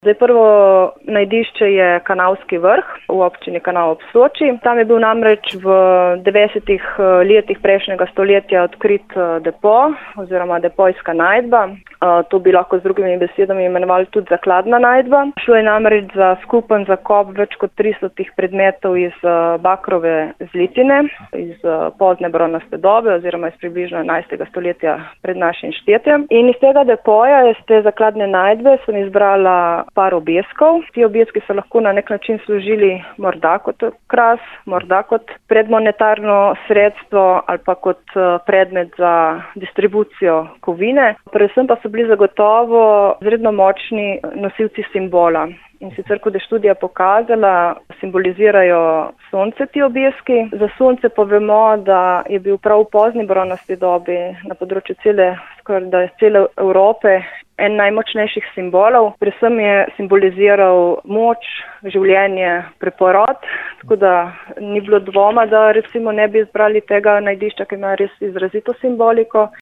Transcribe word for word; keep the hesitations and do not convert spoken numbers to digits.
Zdaj, prvo najdišče je Kanalski vrh v občini Kanal ob Soči. Tam je bil namreč v devetdesetih letih prejšnjega stoletja odkrit depo oziroma depojska najdba. To bi lahko z drugimi besedami imenovali tudi zakladna najdba. Šlo je namreč za skupen zakop več kot tristo predmetov iz bakrove zlitine, iz pozne bronaste dobe oziroma iz približno enajstega stoletja pred našim štetjem. In iz tega depoja, iz te zakladne najdbe sem izbrala par obeskov. Ti obeski so lahko na nek način služili morda kot kras, morda kot predmonetarno sredstvo ali pa kot predmet za distribucijo kovine. Predvsem pa so bili zagotovo izredno močni nosilci simbola. In sicer, kot je študija pokazala, simbolizirajo sonce ti obeski. Za sonce povemo, da je bil prav v pozni bronasti dobi na področju cele, skoraj cele Evrope en najmočnejših simbolov. Predvsem je simboliziral moč, življenje, preporod, tako da ni bilo dvoma, da recimo ne bi izbrali tega najdišča, ki ima res izrazito simboliko.